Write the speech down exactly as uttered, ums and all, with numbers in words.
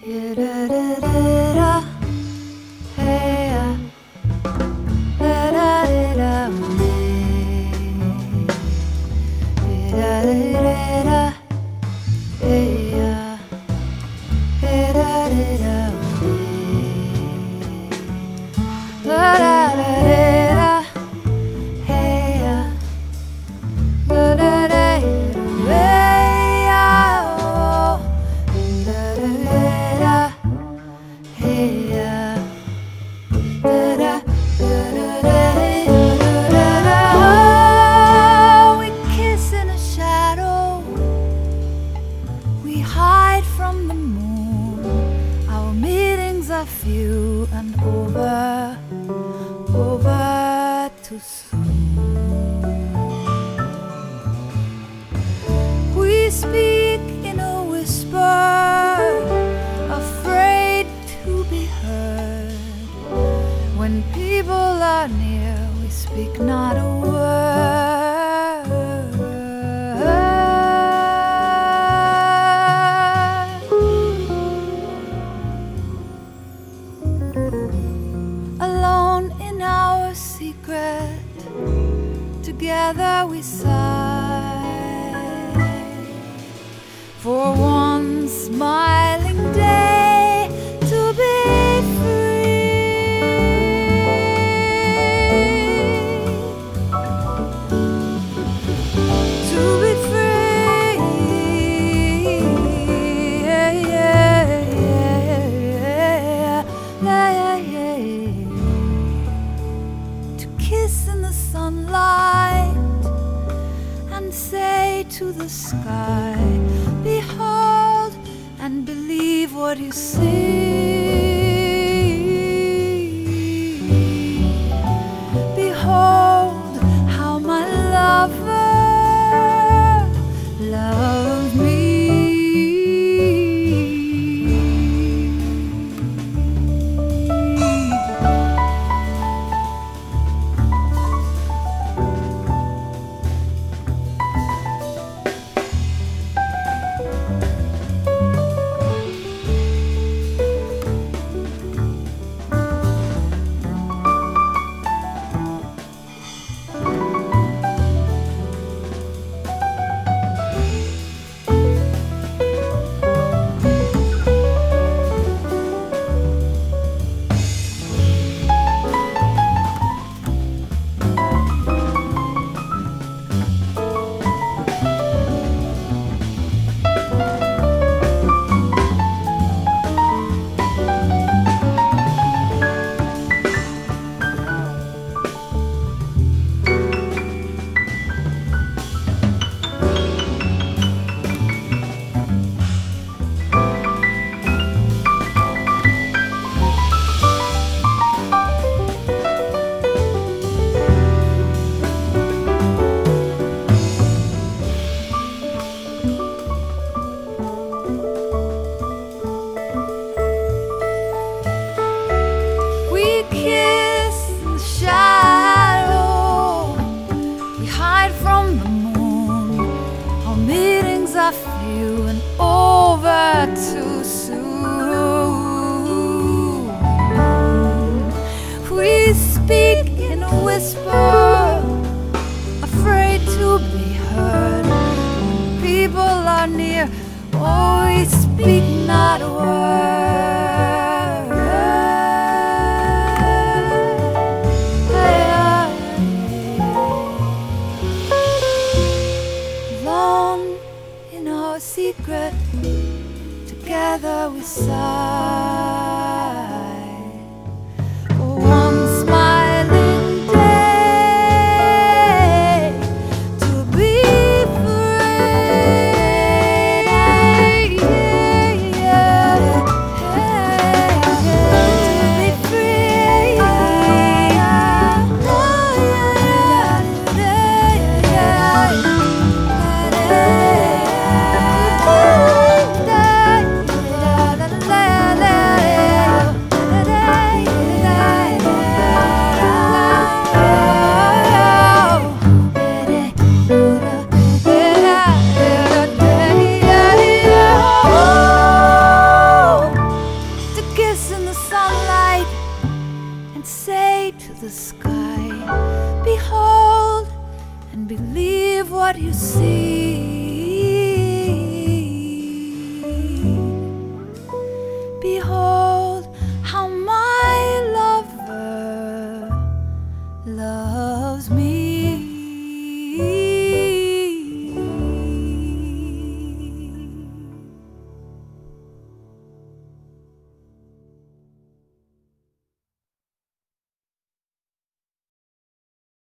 Few and over, over too soon. We speak in a whisper, afraid to be heard. When people are near, we speak not a word. Alone in our secret, together we sigh for one smiling day to be free, to be free, yeah, yeah, yeah, yeah, yeah, yeah. Kiss in the sunlight and say to the sky, behold and believe what you see. Behold how my lover loves me. Are few and over too soon. We speak in a whisper, afraid to be heard. When people are near, oh, we speak not a word. Secret, together we sigh for one smiling day to be free, yeah, yeah, to be free, oh, yeah, yeah, yeah, yeah. La la la la la. and say to the sky, behold and believe what you see.